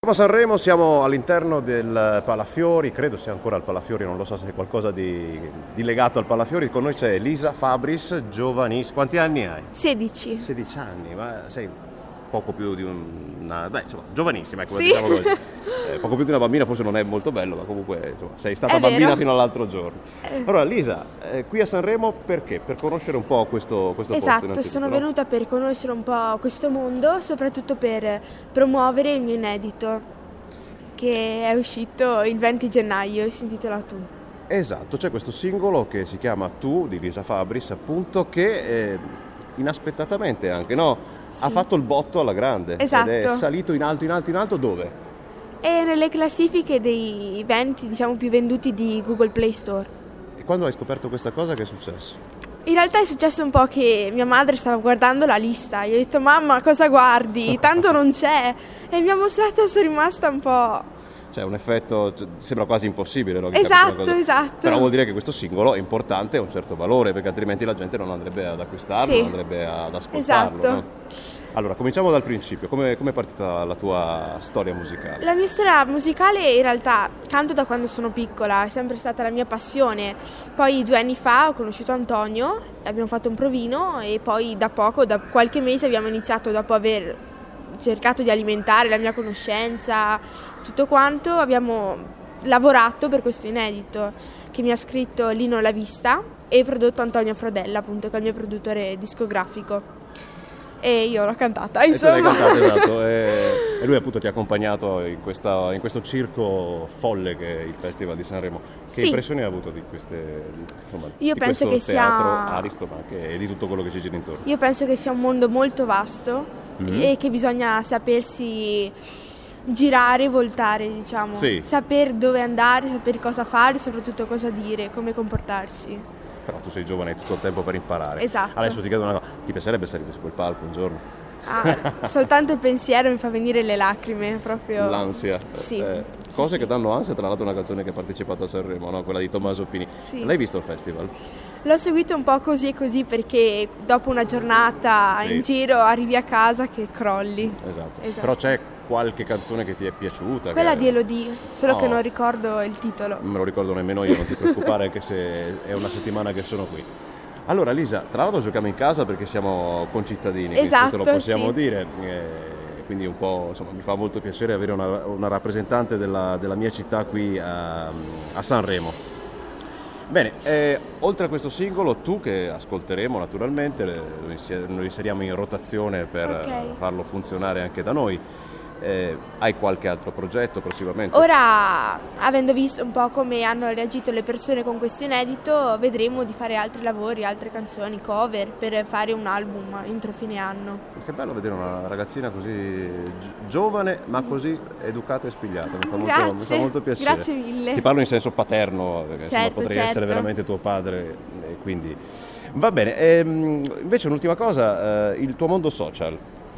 Siamo a Sanremo, siamo all'interno del Palafiori, credo sia ancora al Palafiori, non lo so se c'è qualcosa di legato al Palafiori. Con noi c'è Elisa Fabris, giovanissima. Quanti anni hai? 16. 16 anni, ma sei poco più di una... Beh, insomma, giovanissima, ecco, Sì. diciamo così. Poco più di una bambina forse non è molto bello, ma comunque insomma, sei stata È bambina vero. fino all'altro giorno. Allora, Elisa, qui a Sanremo perché? Per conoscere un po' questo posto Esatto, innanzitutto, sono no? venuta per conoscere un po' questo mondo, soprattutto per promuovere il mio inedito, che è uscito il 20 gennaio e si intitola Tu. Esatto, c'è questo singolo che si chiama Tu di Elisa Fabris, appunto, che inaspettatamente anche, no? Ha Sì. fatto il botto alla grande. Esatto. Ed è salito in alto, in alto, in alto, dove? E nelle classifiche dei 20, diciamo, più venduti di Google Play Store. E quando hai scoperto questa cosa che è successo? In realtà è successo un po' che mia madre stava guardando la lista. Io ho detto: mamma, cosa guardi? Tanto non c'è. E mi ha mostrato, sono rimasta un po'... C'è un effetto, sembra quasi impossibile, no? Che Esatto, capiti una cosa. esatto. Però vuol dire che questo singolo è importante, ha un certo valore, perché altrimenti la gente non andrebbe ad acquistarlo, Sì. non andrebbe ad ascoltarlo. Esatto. No? Allora, cominciamo dal principio. Come è partita la tua storia musicale? La mia storia musicale in realtà canto da quando sono piccola, è sempre stata la mia passione. Poi 2 anni fa ho conosciuto Antonio, abbiamo fatto un provino e poi da poco, da qualche mese abbiamo iniziato, dopo aver cercato di alimentare la mia conoscenza, tutto quanto, abbiamo lavorato per questo inedito che mi ha scritto Lino La Vista e prodotto Antonio Frodella, appunto, che è il mio produttore discografico. E io l'ho cantata, E tu l'hai insomma. cantato, esatto. E lui appunto ti ha accompagnato in questo circo folle che è il Festival di Sanremo. Che Sì. impressioni hai avuto di queste, insomma, Io di penso questo che teatro sia- Aristo, ma anche di tutto quello che ci gira intorno? Io penso che sia un mondo molto vasto Mhm. e che bisogna sapersi girare e voltare, diciamo. Sì. Saper dove andare, saper cosa fare, soprattutto cosa dire, come comportarsi. Però tu sei giovane, hai tutto il tempo per imparare. Esatto. Adesso ti chiedo una cosa, ti piacerebbe salire su quel palco un giorno? Soltanto il pensiero mi fa venire le lacrime, proprio. L'ansia. Sì. Cose Sì, che sì. danno ansia, tra l'altro è una canzone che ha partecipato a Sanremo, no? Quella di Tommaso Pini. Sì. L'hai visto il festival? L'ho seguito un po' così e così perché dopo una giornata Sì. in giro arrivi a casa che crolli. Esatto. Esatto. Però c'è qualche canzone che ti è piaciuta? Quella che... di Elodie, solo che Oh. non ricordo il titolo. Non me lo ricordo nemmeno io, non ti preoccupare, anche se è una settimana che sono qui. Allora Lisa, tra l'altro giochiamo in casa perché siamo concittadini, Esatto, questo lo possiamo sì. dire, quindi un po', insomma, mi fa molto piacere avere una rappresentante della mia città qui a Sanremo. Bene, oltre a questo singolo, Tu, che ascolteremo naturalmente, lo inseriamo in rotazione per Ok. farlo funzionare anche da noi. Hai qualche altro progetto prossimamente? Ora, avendo visto un po' come hanno reagito le persone con questo inedito, vedremo di fare altri lavori, altre canzoni, cover, per fare un album entro fine anno. Che bello vedere una ragazzina così giovane ma così educata e spigliata, mi fa molto piacere. Grazie mille. Ti parlo in senso paterno, perché insomma, Certo, potrei certo. essere veramente tuo padre, e quindi va bene. Invece un'ultima cosa, il tuo mondo social,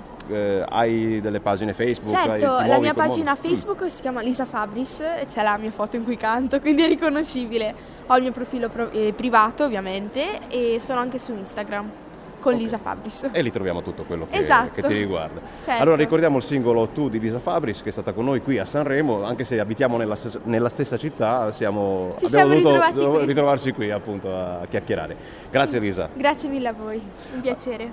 hai delle pagine Facebook? Certo, ti la muovi mia col pagina mondo? Facebook si chiama Lisa Fabris e c'è la mia foto in cui canto, quindi è riconoscibile. Ho il mio profilo privato, ovviamente, e sono anche su Instagram con Ok. Lisa Fabris. E lì troviamo tutto quello Esatto. che ti riguarda. Certo. Allora ricordiamo il singolo Tu di Lisa Fabris, che è stata con noi qui a Sanremo, anche se abitiamo nella stessa città, Ci abbiamo siamo dovuto ritrovati qui. ritrovarci qui appunto a chiacchierare. Grazie Lisa. Grazie mille a voi, un piacere.